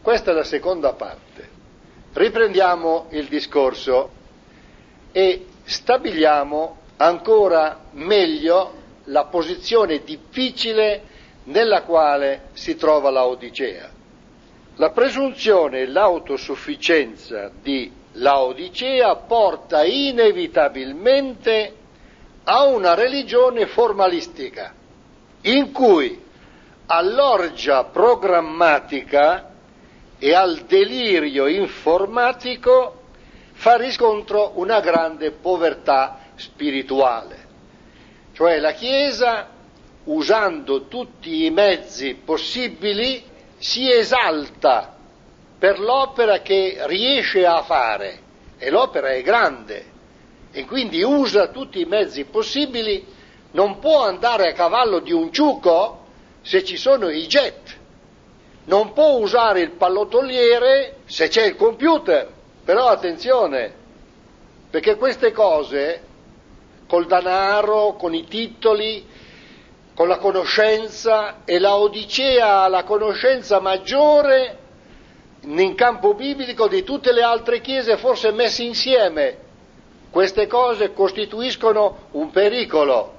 Questa è la seconda parte. Riprendiamo il discorso e stabiliamo ancora meglio la posizione difficile nella quale si trova Laodicea. La presunzione e l'autosufficienza di Laodicea porta inevitabilmente a una religione formalistica, in cui all'orgia programmatica e al delirio informatico fa riscontro una grande povertà spirituale. Cioè la Chiesa, usando tutti i mezzi possibili, si esalta per l'opera che riesce a fare, e l'opera è grande, e quindi usa tutti i mezzi possibili. Non può andare a cavallo di un ciuco se ci sono i jet, non può usare il pallottoliere se c'è il computer. Però attenzione, perché queste cose, col denaro, con i titoli, con la conoscenza, e Laodicea ha la conoscenza maggiore in campo biblico di tutte le altre chiese forse messe insieme. Queste cose costituiscono un pericolo.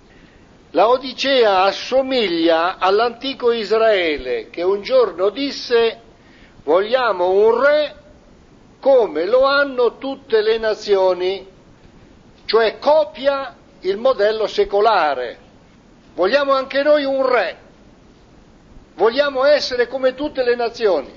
Laodicea assomiglia all'antico Israele, che un giorno disse: vogliamo un re come lo hanno tutte le nazioni, cioè copia il modello secolare. Vogliamo anche noi un re, vogliamo essere come tutte le nazioni,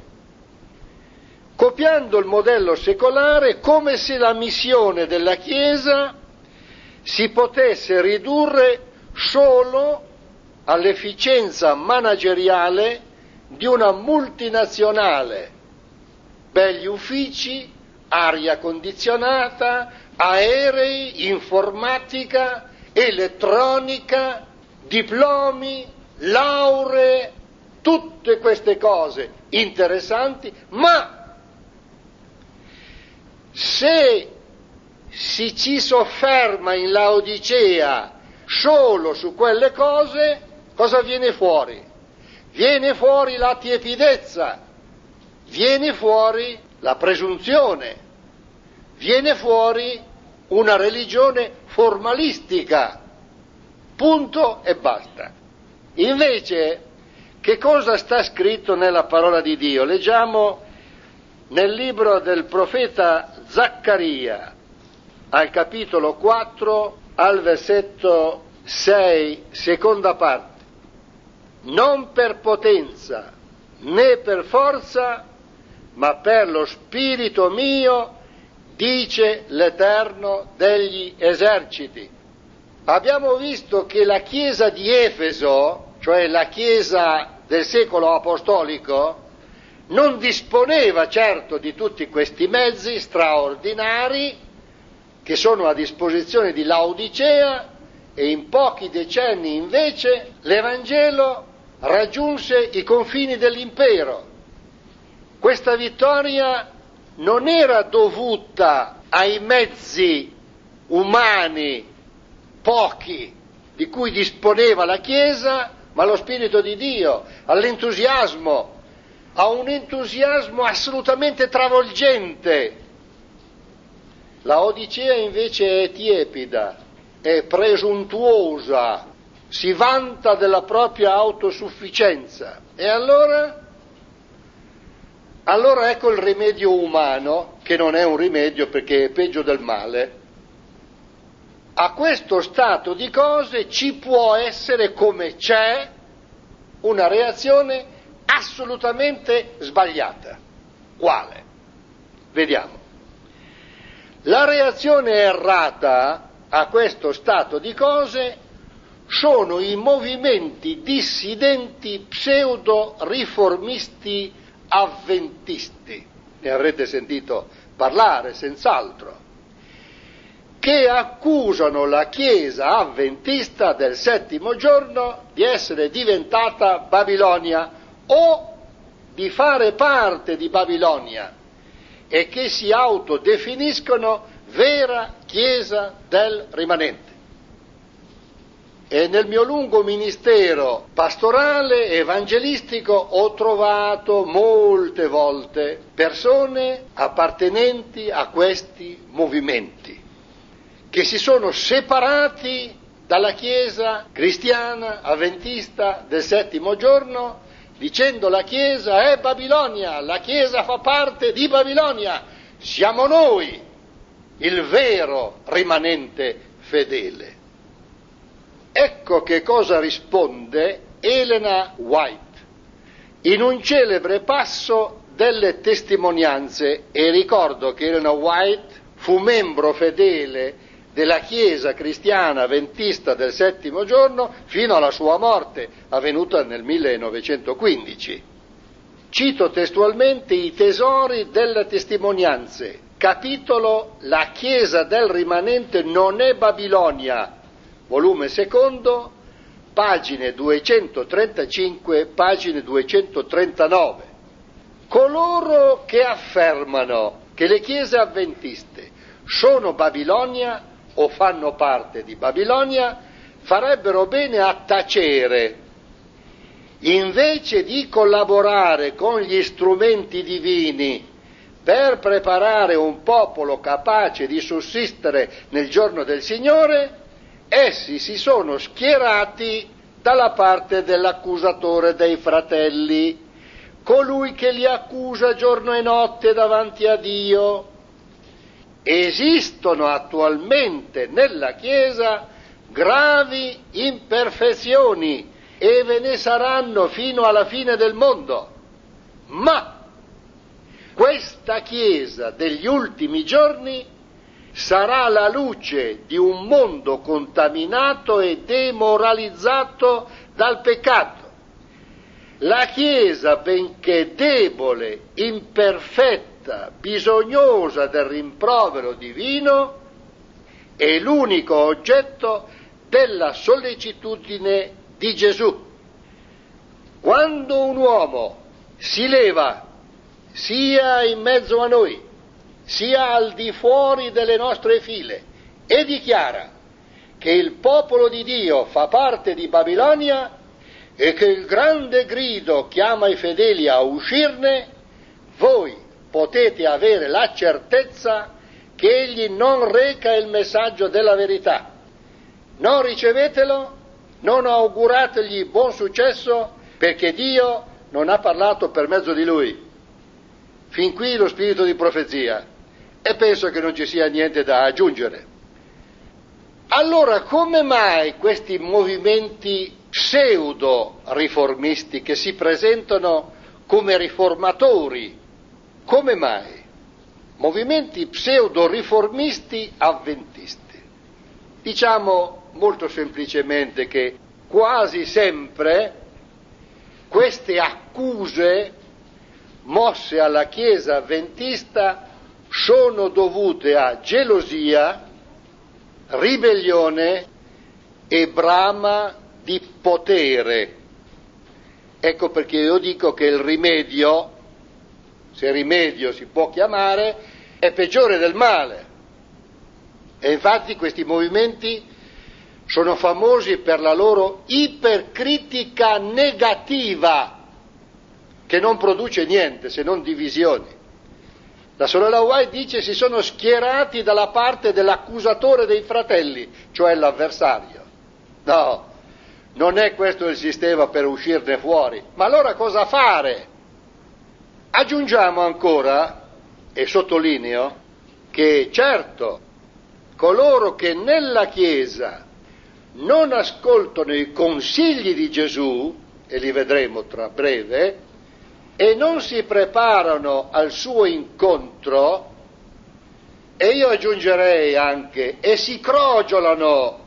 copiando il modello secolare, come se la missione della Chiesa si potesse ridurre solo all'efficienza manageriale di una multinazionale. Begli uffici, aria condizionata, aerei, informatica, elettronica, diplomi, lauree, tutte queste cose interessanti, ma se ci sofferma in Laodicea solo su quelle cose, cosa viene fuori? Viene fuori la tiepidezza, viene fuori la presunzione, viene fuori una religione formalistica, punto e basta. Invece, che cosa sta scritto nella parola di Dio? Leggiamo nel libro del profeta Zaccaria, al capitolo 4, al versetto 6, seconda parte. Non per potenza né per forza, ma per lo spirito mio, dice l'Eterno degli eserciti. Abbiamo visto che la Chiesa di Efeso, cioè la Chiesa del secolo apostolico, non disponeva certo di tutti questi mezzi straordinari che sono a disposizione di Laodicea, e in pochi decenni invece l'Evangelo raggiunse i confini dell'impero. Questa vittoria non era dovuta ai mezzi umani pochi di cui disponeva la Chiesa, ma allo Spirito di Dio, all'entusiasmo, a un entusiasmo assolutamente travolgente. Laodicea invece è tiepida, è presuntuosa, si vanta della propria autosufficienza. E allora ecco il rimedio umano, che non è un rimedio perché è peggio del male. A questo stato di cose ci può essere, come c'è, una reazione assolutamente sbagliata. Quale? Vediamo. La reazione errata a questo stato di cose sono i movimenti dissidenti pseudo-riformisti avventisti. Ne avrete sentito parlare senz'altro, che accusano la Chiesa avventista del settimo giorno di essere diventata Babilonia o di fare parte di Babilonia, e che si autodefiniscono vera Chiesa del rimanente. E nel mio lungo ministero pastorale e evangelistico ho trovato molte volte persone appartenenti a questi movimenti, che si sono separati dalla Chiesa cristiana avventista del settimo giorno, dicendo la Chiesa è Babilonia, la Chiesa fa parte di Babilonia, siamo noi il vero rimanente fedele. Ecco che cosa risponde Elena White in un celebre passo delle testimonianze, e ricordo che Elena White fu membro fedele della Chiesa cristiana avventista del settimo giorno fino alla sua morte, avvenuta nel 1915. Cito testualmente i tesori delle testimonianze, capitolo La Chiesa del rimanente non è Babilonia, volume secondo, pagine 235, pagine 239. Coloro che affermano che le chiese avventiste sono Babilonia o fanno parte di Babilonia farebbero bene a tacere, invece di collaborare con gli strumenti divini per preparare un popolo capace di sussistere nel giorno del Signore. Essi si sono schierati dalla parte dell'accusatore dei fratelli, colui che li accusa giorno e notte davanti a Dio. Esistono attualmente nella Chiesa gravi imperfezioni e ve ne saranno fino alla fine del mondo, ma questa Chiesa degli ultimi giorni sarà la luce di un mondo contaminato e demoralizzato dal peccato. La Chiesa, benché debole, imperfetta, bisognosa del rimprovero divino, è l'unico oggetto della sollecitudine di Gesù. Quando un uomo si leva, sia in mezzo a noi, sia al di fuori delle nostre file, e dichiara che il popolo di Dio fa parte di Babilonia e che il grande grido chiama i fedeli a uscirne, voi potete avere la certezza che egli non reca il messaggio della verità. Non ricevetelo, non augurategli buon successo, perché Dio non ha parlato per mezzo di lui. Fin qui lo spirito di profezia. E penso che non ci sia niente da aggiungere. Allora, come mai questi movimenti pseudo-riformisti che si presentano come riformatori, come mai? Movimenti pseudo-riformisti avventisti. Diciamo molto semplicemente che quasi sempre queste accuse mosse alla Chiesa avventista sono dovute a gelosia, ribellione e brama di potere. Ecco perché io dico che il rimedio, se rimedio si può chiamare, è peggiore del male. E infatti questi movimenti sono famosi per la loro ipercritica negativa, che non produce niente se non divisioni. La sorella White dice si sono schierati dalla parte dell'accusatore dei fratelli, cioè l'avversario. No, non è questo il sistema per uscirne fuori. Ma allora cosa fare? Aggiungiamo ancora, e sottolineo, che certo, coloro che nella Chiesa non ascoltano i consigli di Gesù, e li vedremo tra breve, e non si preparano al suo incontro, e io aggiungerei anche, e si crogiolano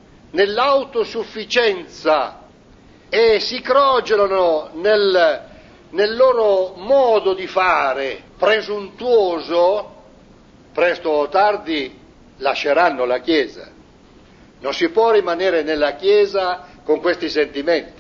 nell'autosufficienza e si crogiolano nel loro modo di fare presuntuoso, presto o tardi lasceranno la Chiesa. Non si può rimanere nella Chiesa con questi sentimenti.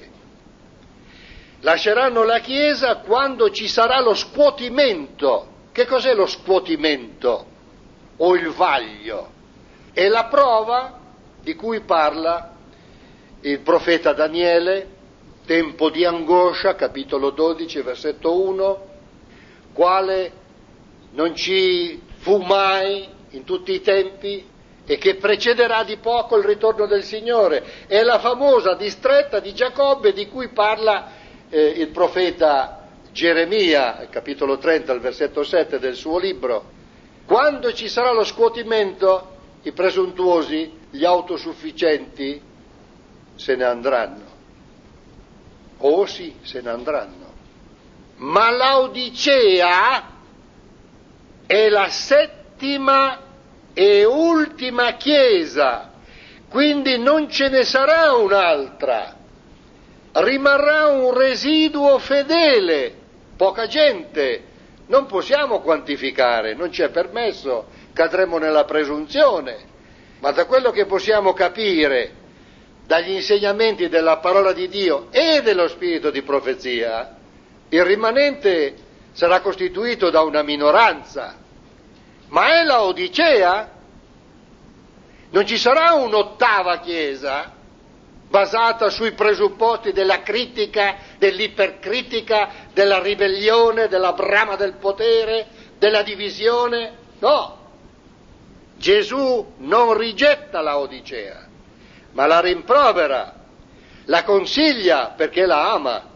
Lasceranno la Chiesa quando ci sarà lo scuotimento. Che cos'è lo scuotimento? O il vaglio? È la prova di cui parla il profeta Daniele, tempo di angoscia, capitolo 12, versetto 1, quale non ci fu mai in tutti i tempi e che precederà di poco il ritorno del Signore. È la famosa distretta di Giacobbe di cui parla il profeta Geremia, capitolo 30, il versetto 7 del suo libro. Quando ci sarà lo scuotimento, i presuntuosi, gli autosufficienti, se ne andranno. Oh sì, se ne andranno. Ma Laodicea è la settima e ultima chiesa, quindi non ce ne sarà un'altra. Rimarrà un residuo fedele, poca gente. Non possiamo quantificare, non ci è permesso, cadremo nella presunzione, ma da quello che possiamo capire dagli insegnamenti della parola di Dio e dello spirito di profezia, il rimanente sarà costituito da una minoranza. Ma è Laodicea? Non ci sarà un'ottava chiesa basata sui presupposti della critica, dell'ipercritica, della ribellione, della brama del potere, della divisione? No! Gesù non rigetta Laodicea, ma la rimprovera, la consiglia perché la ama.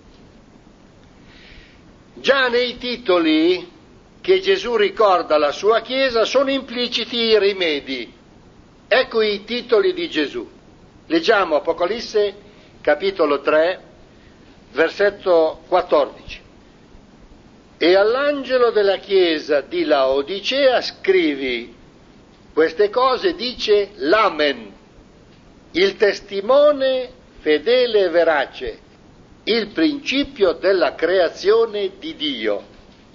Già nei titoli che Gesù ricorda alla sua Chiesa sono impliciti i rimedi. Ecco i titoli di Gesù. Leggiamo Apocalisse, capitolo 3, versetto 14. E all'angelo della Chiesa di Laodicea scrivi: queste cose dice l'Amen, il testimone fedele e verace, il principio della creazione di Dio.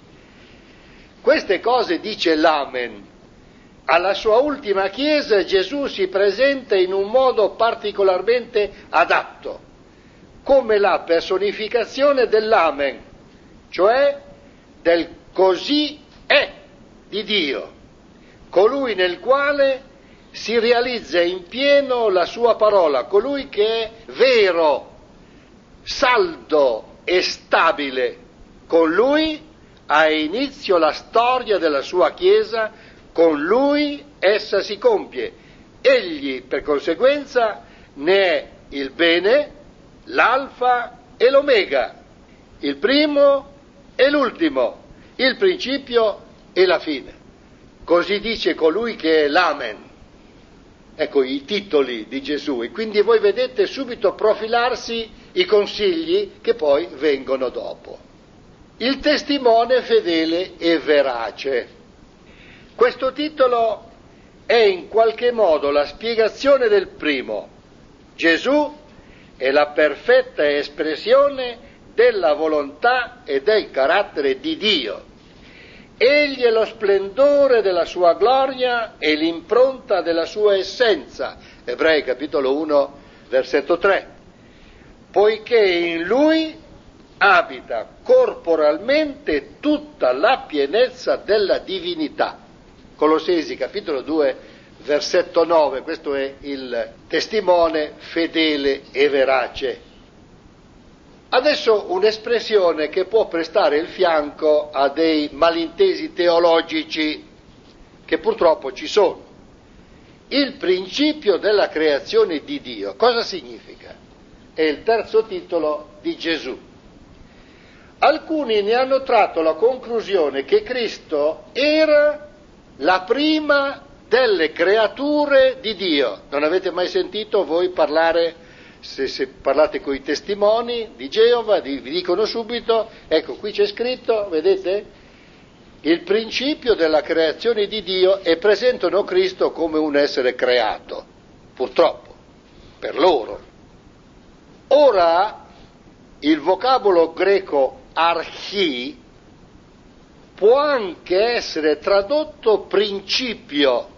Queste cose dice l'Amen. Alla sua ultima Chiesa Gesù si presenta in un modo particolarmente adatto, come la personificazione dell'Amen, cioè del così è di Dio, colui nel quale si realizza in pieno la sua parola, colui che è vero, saldo e stabile. Con lui ha inizio la storia della sua Chiesa, con lui essa si compie. Egli, per conseguenza, ne è il bene, l'alfa e l'omega, il primo e l'ultimo, il principio e la fine. Così dice colui che è l'Amen. Ecco i titoli di Gesù, e quindi voi vedete subito profilarsi i consigli che poi vengono dopo. Il testimone fedele e verace. Questo titolo è in qualche modo la spiegazione del primo. Gesù è la perfetta espressione della volontà e del carattere di Dio. Egli è lo splendore della sua gloria e l'impronta della sua essenza. Ebrei capitolo 1, versetto 3. Poiché in lui abita corporalmente tutta la pienezza della divinità. Colossesi capitolo 2, versetto 9, questo è il testimone fedele e verace. Adesso un'espressione che può prestare il fianco a dei malintesi teologici che purtroppo ci sono. Il principio della creazione di Dio, cosa significa? È il terzo titolo di Gesù. Alcuni ne hanno tratto la conclusione che Cristo era la prima delle creature di Dio. Non avete mai sentito voi parlare, se parlate con i testimoni di Geova, vi dicono subito, ecco qui c'è scritto, vedete, il principio della creazione di Dio, e presentano Cristo come un essere creato, purtroppo, per loro. Ora, il vocabolo greco archi può anche essere tradotto principio,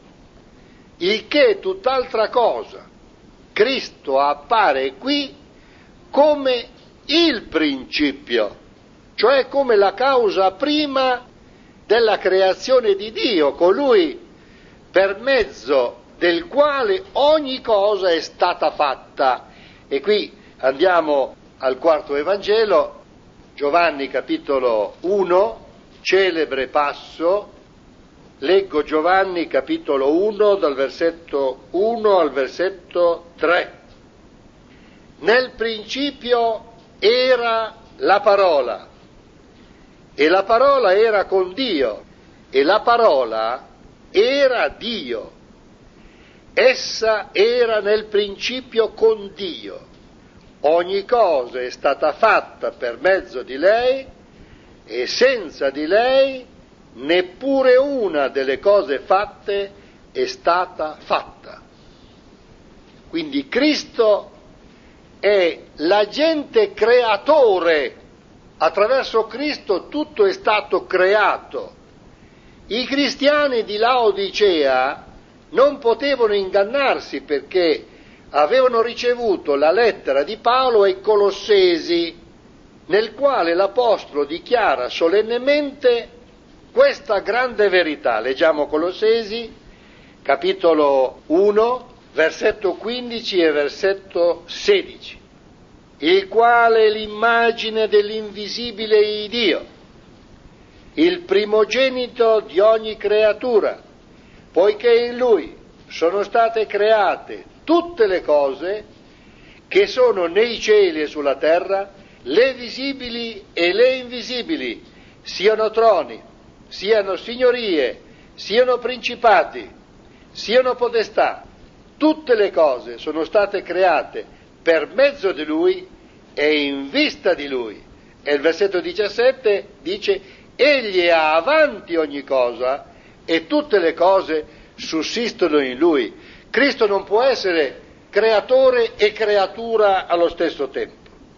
il che è tutt'altra cosa. Cristo appare qui come il principio, cioè come la causa prima della creazione di Dio, colui per mezzo del quale ogni cosa è stata fatta. E qui andiamo al quarto Evangelo, Giovanni capitolo 1, celebre passo. Leggo Giovanni capitolo 1 dal versetto 1 al versetto 3. Nel principio era la parola, e la parola era con Dio, e la parola era Dio. Essa era nel principio con Dio. Ogni cosa è stata fatta per mezzo di lei, e senza di lei neppure una delle cose fatte è stata fatta. Quindi Cristo è l'agente creatore. Attraverso Cristo tutto è stato creato. I cristiani di Laodicea non potevano ingannarsi perché avevano ricevuto la lettera di Paolo ai Colossesi, nel quale l'Apostolo dichiara solennemente questa grande verità. Leggiamo Colossesi, capitolo 1, versetto 15 e versetto 16. Il quale è l'immagine dell'invisibile Dio, il primogenito di ogni creatura, poiché in Lui sono state create tutte le cose che sono nei cieli e sulla terra, le visibili e le invisibili, siano troni, siano signorie, siano principati, siano potestà. Tutte le cose sono state create per mezzo di Lui e in vista di Lui. E il versetto 17 dice: Egli è avanti ogni cosa e tutte le cose sussistono in Lui. Cristo non può essere creatore e creatura allo stesso tempo.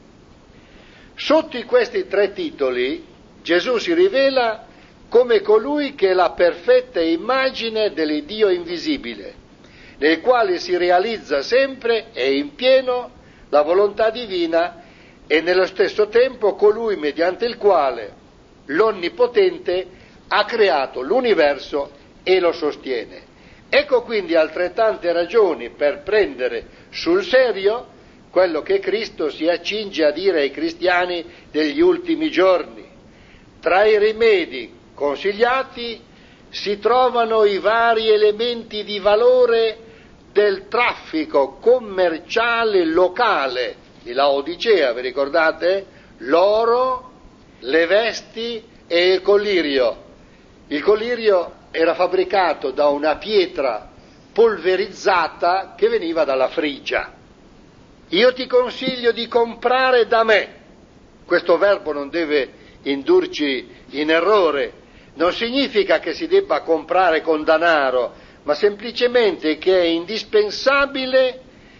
Sotto questi tre titoli Gesù si rivela come colui che è la perfetta immagine dell'Iddio invisibile, nel quale si realizza sempre e in pieno la volontà divina, e nello stesso tempo colui mediante il quale l'Onnipotente ha creato l'universo e lo sostiene. Ecco quindi altrettante ragioni per prendere sul serio quello che Cristo si accinge a dire ai cristiani degli ultimi giorni. Tra i rimedi consigliati si trovano i vari elementi di valore del traffico commerciale locale di Laodicea, vi ricordate? L'oro, le vesti e il collirio. Il collirio era fabbricato da una pietra polverizzata che veniva dalla Frigia. Io ti consiglio di comprare da me. Questo verbo non deve indurci in errore, non significa che si debba comprare con denaro, ma semplicemente che è indispensabile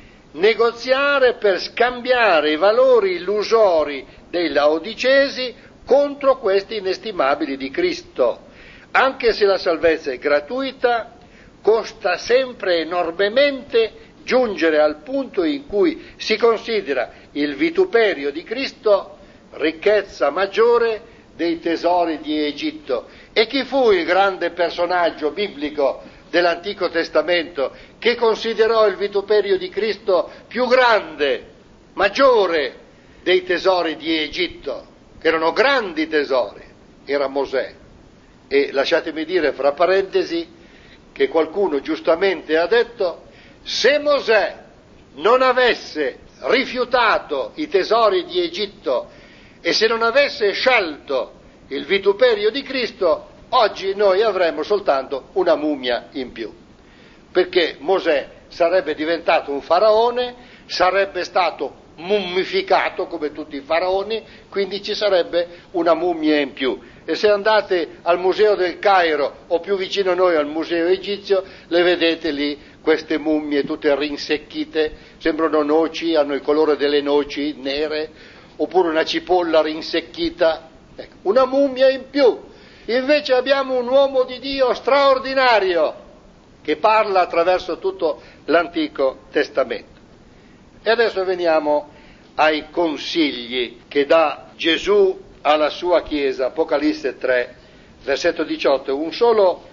negoziare per scambiare i valori illusori dei laodicesi contro questi inestimabili di Cristo. Anche se la salvezza è gratuita, costa sempre enormemente giungere al punto in cui si considera il vituperio di Cristo ricchezza maggiore dei tesori di Egitto. E chi fu il grande personaggio biblico dell'Antico Testamento che considerò il vituperio di Cristo più grande, maggiore dei tesori di Egitto? Erano grandi tesori, era Mosè. E lasciatemi dire fra parentesi che qualcuno giustamente ha detto: se Mosè non avesse rifiutato i tesori di Egitto e se non avesse scelto il vituperio di Cristo, oggi noi avremmo soltanto una mummia in più, perché Mosè sarebbe diventato un faraone, sarebbe stato mummificato come tutti i faraoni, quindi ci sarebbe una mummia in più. E se andate al museo del Cairo o più vicino a noi al museo egizio, le vedete lì queste mummie tutte rinsecchite, sembrano noci, hanno il colore delle noci nere, oppure una cipolla rinsecchita, ecco, una mummia in più. Invece abbiamo un uomo di Dio straordinario che parla attraverso tutto l'Antico Testamento. E adesso veniamo ai consigli che dà Gesù alla sua Chiesa, Apocalisse 3, versetto 18, un solo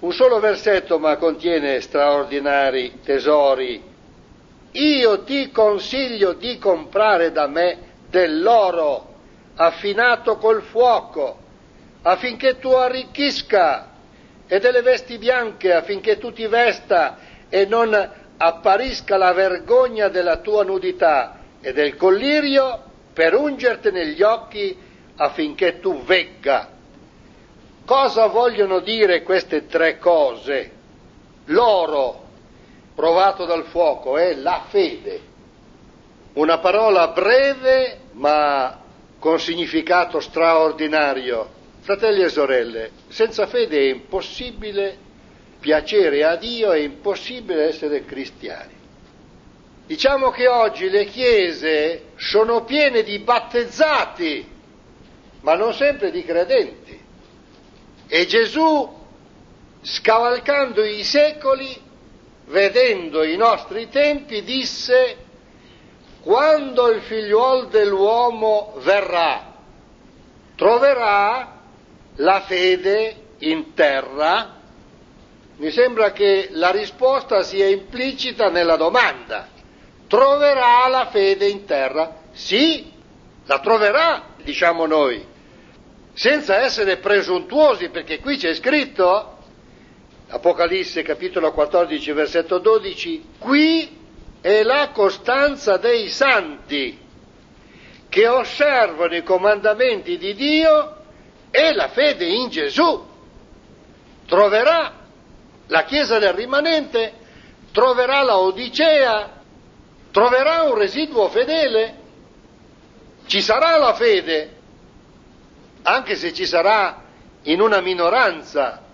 Un solo versetto, ma contiene straordinari tesori. Io ti consiglio di comprare da me dell'oro affinato col fuoco, affinché tu arricchisca, e delle vesti bianche affinché tu ti vesta e non apparisca la vergogna della tua nudità, e del collirio per ungerti negli occhi affinché tu vegga. Cosa vogliono dire queste tre cose? L'oro provato dal fuoco è la fede, una parola breve ma con significato straordinario. Fratelli e sorelle, senza fede è impossibile piacere a Dio, è impossibile essere cristiani. Diciamo che oggi le chiese sono piene di battezzati, ma non sempre di credenti. E Gesù, scavalcando i secoli, vedendo i nostri tempi, disse: quando il figliuol dell'uomo verrà, troverà la fede in terra? Mi sembra che la risposta sia implicita nella domanda. Troverà la fede in terra? Sì, la troverà, diciamo noi, senza essere presuntuosi, perché qui c'è scritto, Apocalisse capitolo 14 versetto 12, qui è la costanza dei santi che osservano i comandamenti di Dio e la fede in Gesù. Troverà la Chiesa del rimanente, troverà la Odicea, troverà un residuo fedele, ci sarà la fede, anche se ci sarà in una minoranza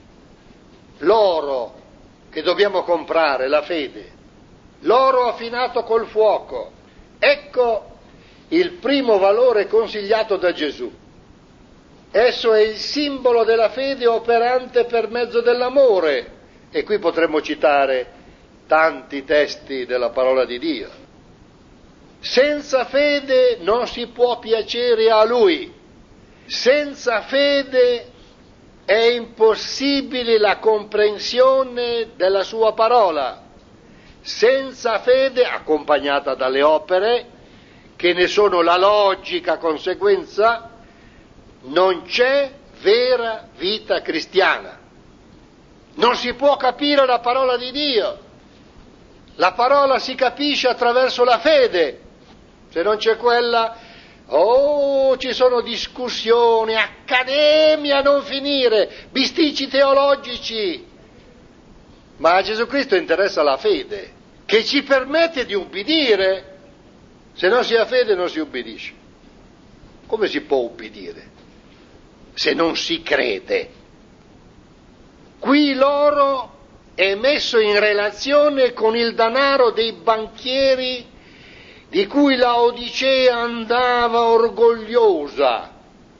l'oro che dobbiamo comprare, la fede, l'oro affinato col fuoco. Ecco il primo valore consigliato da Gesù. Esso è il simbolo della fede operante per mezzo dell'amore, e qui potremmo citare tanti testi della parola di Dio. Senza fede non si può piacere a Lui, senza fede è impossibile la comprensione della sua parola, senza fede, accompagnata dalle opere, che ne sono la logica conseguenza, non c'è vera vita cristiana. Non si può capire la parola di Dio. La parola si capisce attraverso la fede. Se non c'è quella, ci sono discussioni, accademie a non finire, bisticci teologici. Ma a Gesù Cristo interessa la fede, che ci permette di ubbidire. Se non si ha fede non si ubbidisce. Come si può ubbidire se non si crede? Qui l'oro è messo in relazione con il denaro dei banchieri di cui la Odicea andava orgogliosa.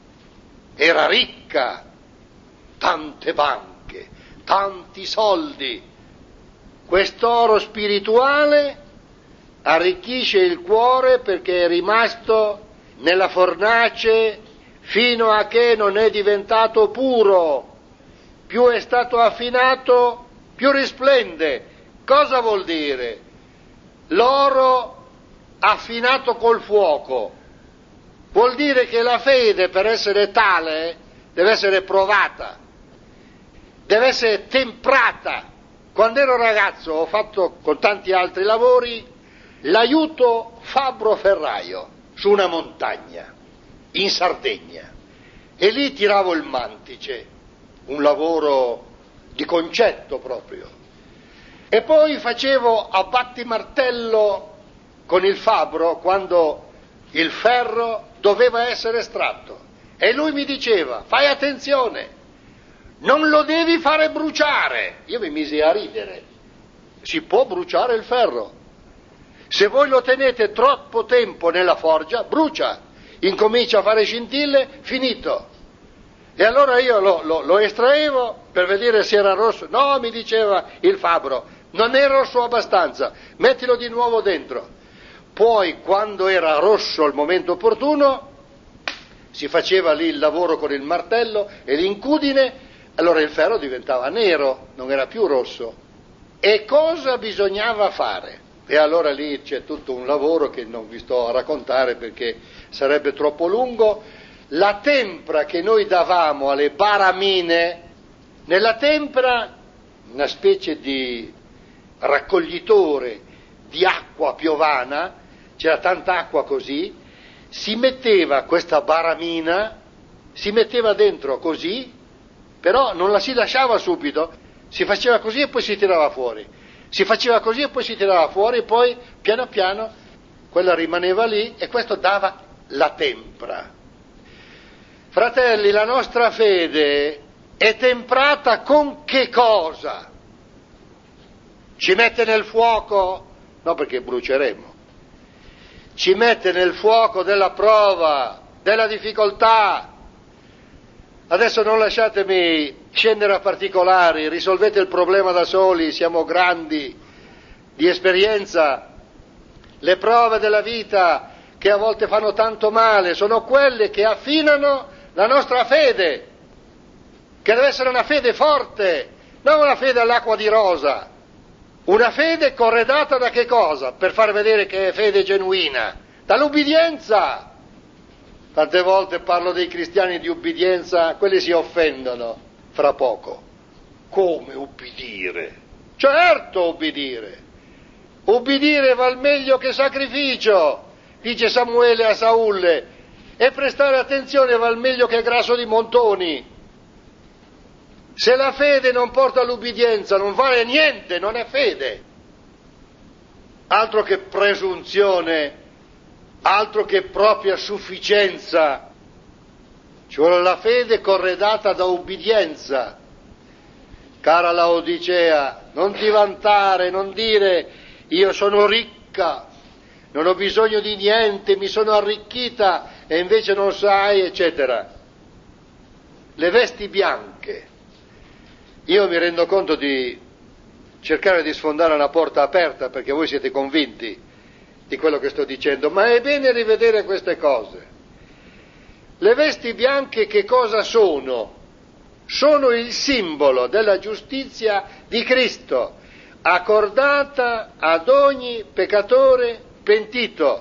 Era ricca, tante banche, tanti soldi. Quest'oro spirituale arricchisce il cuore perché è rimasto nella fornace fino a che non è diventato puro. Più è stato affinato, più risplende. Cosa vuol dire? L'oro affinato col fuoco vuol dire che la fede, per essere tale, deve essere provata, deve essere temprata. Quando ero ragazzo ho fatto con tanti altri lavori l'aiuto fabbro ferraio su una montagna in Sardegna, e lì tiravo il mantice, un lavoro di concetto proprio, e poi facevo a battimartello con il fabbro quando il ferro doveva essere estratto, e lui mi diceva: fai attenzione, non lo devi fare bruciare. Io mi misi a ridere. Si può bruciare il ferro? Se voi lo tenete troppo tempo nella forgia, brucia, incomincia a fare scintille, finito. E allora io lo estraevo per vedere se era rosso. No, mi diceva il fabbro, non è rosso abbastanza, mettilo di nuovo dentro. Poi, quando era rosso al momento opportuno, si faceva lì il lavoro con il martello e l'incudine, Allora il ferro diventava nero, non era più rosso. E cosa bisognava fare? E allora lì c'è tutto un lavoro che non vi sto a raccontare perché sarebbe troppo lungo. La tempra che noi davamo alle baramine, nella tempra, una specie di raccoglitore di acqua piovana, c'era tanta acqua così, si metteva questa baramina, si metteva dentro così, però non la si lasciava subito, si faceva così e poi si tirava fuori, si faceva così e poi si tirava fuori, e poi piano piano quella rimaneva lì e questo dava la tempra. Fratelli, la nostra fede è temprata con che cosa? Ci mette nel fuoco? No, perché bruceremo. Ci mette nel fuoco della prova, della difficoltà. Adesso non lasciatemi scendere a particolari, risolvete il problema da soli, siamo grandi di esperienza. Le prove della vita che a volte fanno tanto male sono quelle che affinano la nostra fede, che deve essere una fede forte, non una fede all'acqua di rosa, una fede corredata da che cosa? Per far vedere che è fede genuina, dall'ubbidienza. Tante volte parlo dei cristiani di ubbidienza, quelli si offendono fra poco. Come ubbidire? Certo ubbidire. Ubbidire val meglio che sacrificio, dice Samuele a Saulle, e prestare attenzione val meglio che grasso di montoni. Se la fede non porta all'ubbidienza non vale niente, non è fede. Altro che presunzione, altro che propria sufficienza. Ci vuole la fede corredata da ubbidienza. Cara Laodicea, non ti vantare, non dire io sono ricca, non ho bisogno di niente, mi sono arricchita e invece non sai, eccetera. Le vesti bianche. Io mi rendo conto di cercare di sfondare una porta aperta perché voi siete convinti di quello che sto dicendo, ma è bene rivedere queste cose. Le vesti bianche che cosa sono? Sono il simbolo della giustizia di Cristo, accordata ad ogni peccatore pentito.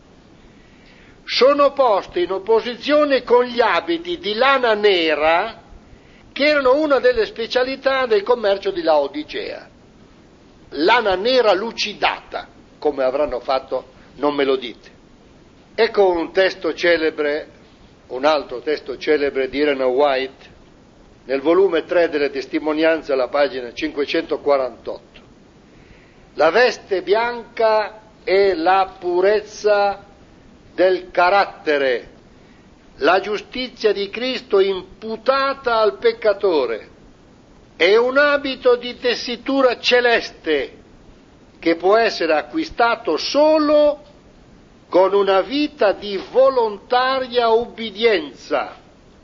Sono poste in opposizione con gli abiti di lana nera che erano una delle specialità del commercio di Laodicea. Lana nera lucidata, come avranno fatto, non me lo dite. Ecco un testo celebre, un altro testo celebre di Ellen White, nel volume 3 delle testimonianze alla pagina 548. La veste bianca è la purezza del carattere, la giustizia di Cristo imputata al peccatore. È un abito di tessitura celeste che può essere acquistato solo con una vita di volontaria ubbidienza.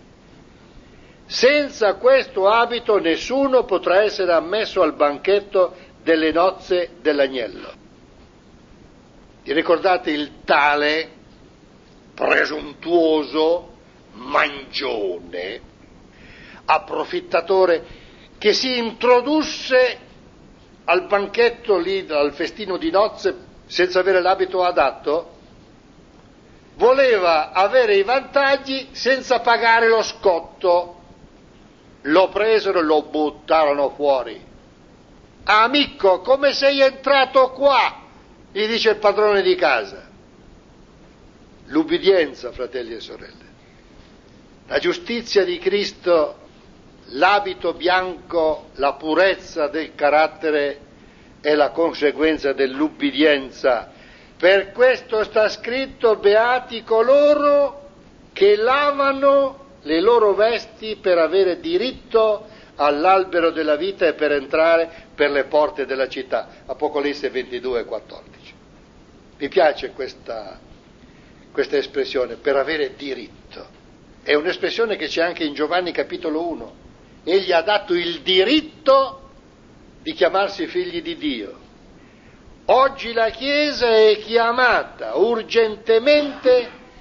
Senza questo abito nessuno potrà essere ammesso al banchetto delle nozze dell'agnello. Vi ricordate il tale presuntuoso mangione, approfittatore, che si introdusse al banchetto lì, al festino di nozze, senza avere l'abito adatto? Voleva avere i vantaggi senza pagare lo scotto. Lo presero e lo buttarono fuori. Amico, come sei entrato qua? Gli dice il padrone di casa. L'ubbidienza, fratelli e sorelle. La giustizia di Cristo, l'abito bianco, la purezza del carattere è la conseguenza dell'ubbidienza. Per questo sta scritto: beati coloro che lavano le loro vesti per avere diritto all'albero della vita e per entrare per le porte della città. Apocalisse 22:14. Mi piace questa espressione, per avere diritto. È un'espressione che c'è anche in Giovanni capitolo 1. Egli ha dato il diritto di chiamarsi figli di Dio. Oggi la Chiesa è chiamata urgentemente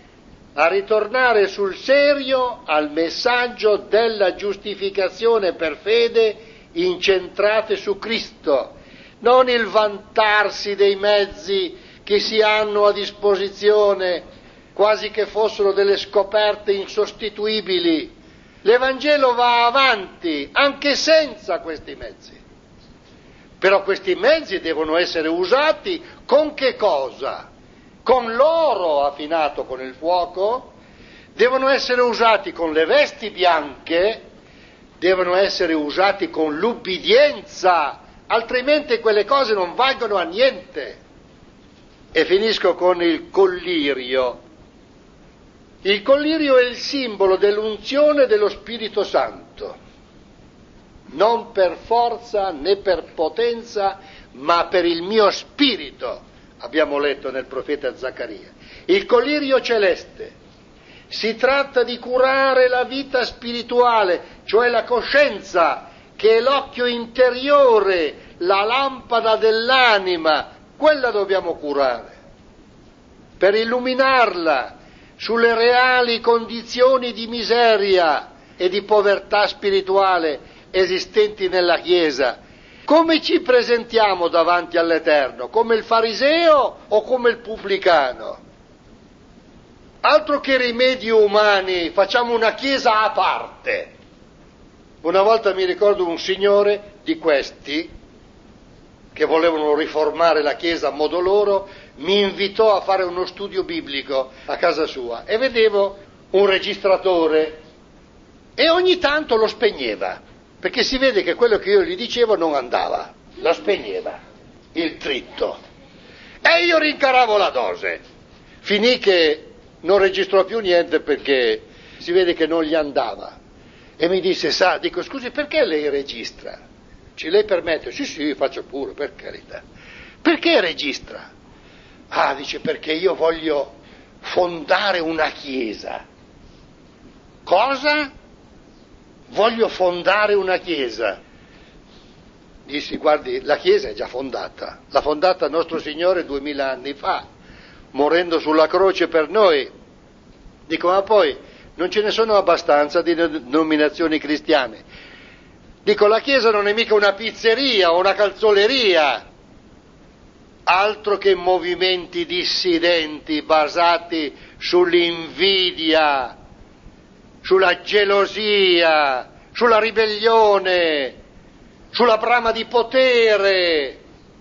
a ritornare sul serio al messaggio della giustificazione per fede incentrate su Cristo, non il vantarsi dei mezzi che si hanno a disposizione, quasi che fossero delle scoperte insostituibili. L'Evangelo va avanti anche senza questi mezzi. Però questi mezzi devono essere usati con che cosa? Con l'oro affinato con il fuoco, devono essere usati con le vesti bianche, devono essere usati con l'ubbidienza, altrimenti quelle cose non valgono a niente. E finisco con il collirio. Il collirio è il simbolo dell'unzione dello Spirito Santo, non per forza né per potenza, ma per il mio spirito, abbiamo letto nel profeta Zaccaria. Il collirio celeste. Si tratta di curare la vita spirituale, cioè la coscienza, che è l'occhio interiore, la lampada dell'anima, quella dobbiamo curare, per illuminarla sulle reali condizioni di miseria e di povertà spirituale esistenti nella Chiesa. Come ci presentiamo davanti all'Eterno? Come il fariseo o come il pubblicano? Altro che rimedi umani, facciamo una Chiesa a parte. Una volta mi ricordo un signore di questi, che volevano riformare la Chiesa a modo loro, mi invitò a fare uno studio biblico a casa sua e vedevo un registratore e ogni tanto lo spegneva, perché si vede che quello che io gli dicevo non andava, lo spegneva, il dritto. E io rincaravo la dose. Finì che non registrò più niente perché si vede che non gli andava. E mi disse, dico, scusi, perché lei registra? Ce lei permette? Sì, faccio pure, per carità. Perché registra? Dice, perché io voglio fondare una chiesa. Cosa? Voglio fondare una chiesa. Dissi, guardi, la chiesa è già fondata. L'ha fondata nostro Signore 2000 anni fa, morendo sulla croce per noi. Dico, ma poi non ce ne sono abbastanza di denominazioni cristiane. Dico, la Chiesa non è mica una pizzeria o una calzoleria, altro che movimenti dissidenti basati sull'invidia, sulla gelosia, sulla ribellione, sulla brama di potere.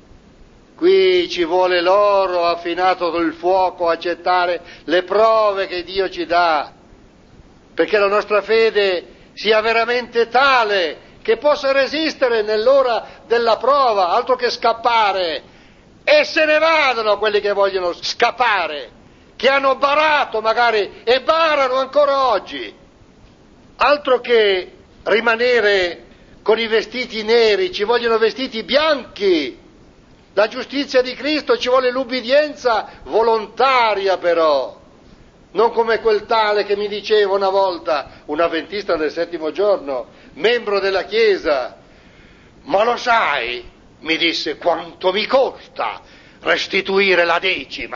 Qui ci vuole l'oro affinato col fuoco, accettare le prove che Dio ci dà, perché la nostra fede sia veramente tale che possa resistere nell'ora della prova, altro che scappare. E se ne vadano quelli che vogliono scappare, che hanno barato magari e barano ancora oggi. Altro che rimanere con i vestiti neri, ci vogliono vestiti bianchi. La giustizia di Cristo, ci vuole l'ubbidienza volontaria però. Non come quel tale che mi diceva una volta, un avventista del 7° giorno, membro della Chiesa, ma lo sai, mi disse, quanto mi costa restituire la 10?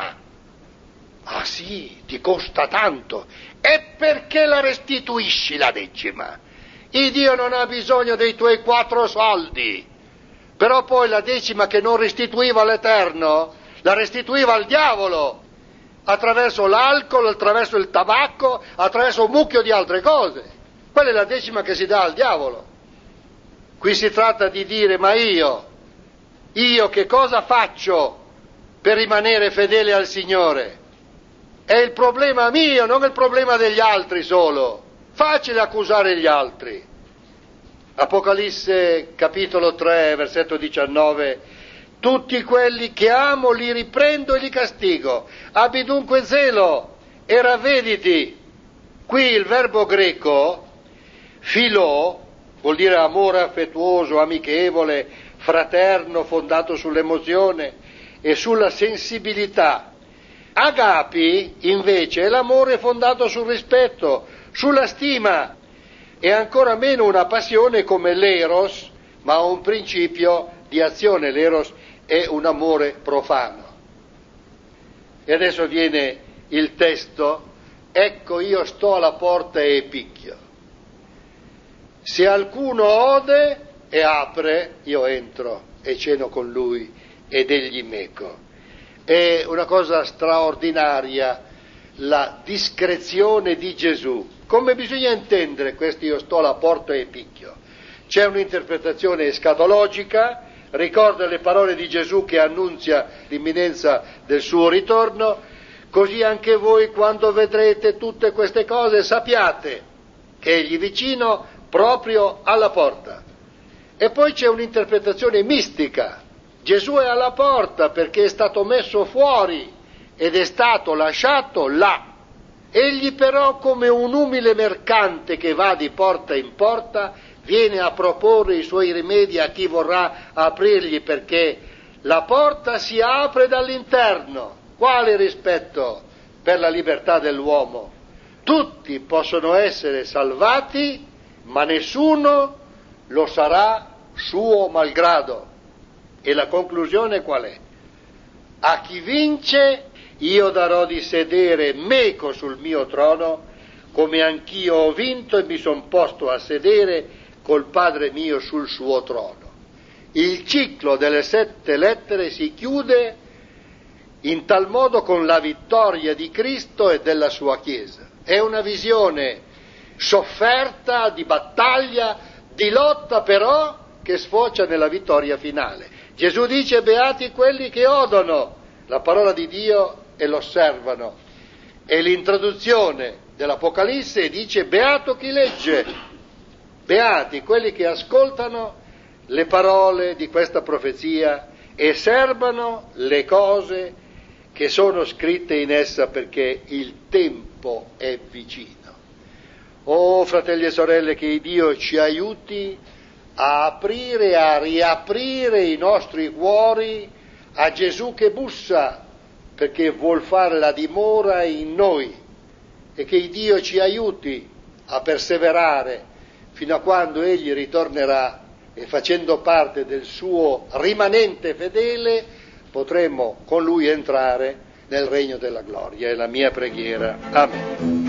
Ah sì, ti costa tanto. E perché la restituisci la 10? Il Dio non ha bisogno dei tuoi 4 soldi. Però poi la 10 che non restituiva all'Eterno, la restituiva al diavolo, attraverso l'alcol, attraverso il tabacco, attraverso un mucchio di altre cose. Quella è la 10 che si dà al diavolo. Qui si tratta di dire, ma io che cosa faccio per rimanere fedele al Signore? È il problema mio, non il problema degli altri solo. Facile accusare gli altri. Apocalisse capitolo 3, versetto 19. Tutti quelli che amo li riprendo e li castigo. Abbi dunque zelo e ravvediti. Qui il verbo greco, philo, vuol dire amore affettuoso, amichevole, fraterno, fondato sull'emozione e sulla sensibilità. Agapi, invece, è l'amore fondato sul rispetto, sulla stima, e ancora meno una passione come l'eros, ma un principio di azione. L'eros è un amore profano. E adesso viene il testo ecco io sto alla porta e picchio. Se alcuno ode e apre, io entro e ceno con lui ed egli meco. È una cosa straordinaria la discrezione di Gesù. Come bisogna intendere questo io sto alla porta e picchio? C'è un'interpretazione escatologica, ricorda le parole di Gesù che annunzia l'imminenza del suo ritorno, così anche voi quando vedrete tutte queste cose sappiate che egli vicino proprio alla porta. E poi c'è un'interpretazione mistica, Gesù è alla porta perché è stato messo fuori ed è stato lasciato là. Egli però, come un umile mercante che va di porta in porta, viene a proporre i suoi rimedi a chi vorrà aprirgli, perché la porta si apre dall'interno. Quale rispetto per la libertà dell'uomo? Tutti possono essere salvati, ma nessuno lo sarà suo malgrado. E la conclusione qual è? A chi vince io darò di sedere meco sul mio trono, come anch'io ho vinto e mi son posto a sedere col Padre mio sul suo trono. Il ciclo delle 7 lettere si chiude in tal modo con la vittoria di Cristo e della sua Chiesa. È una visione sofferta, di battaglia, di lotta però che sfocia nella vittoria finale. Gesù dice: beati quelli che odono la parola di Dio e l'osservano. E l'introduzione dell'Apocalisse dice: beato chi legge, beati quelli che ascoltano le parole di questa profezia e serbano le cose che sono scritte in essa, perché il tempo è vicino. Oh fratelli e sorelle, che Dio ci aiuti a aprire, a riaprire i nostri cuori a Gesù che bussa, perché vuol fare la dimora in noi, e che Dio ci aiuti a perseverare fino a quando Egli ritornerà, e facendo parte del suo rimanente fedele potremo con Lui entrare nel regno della gloria. È la mia preghiera. Amen.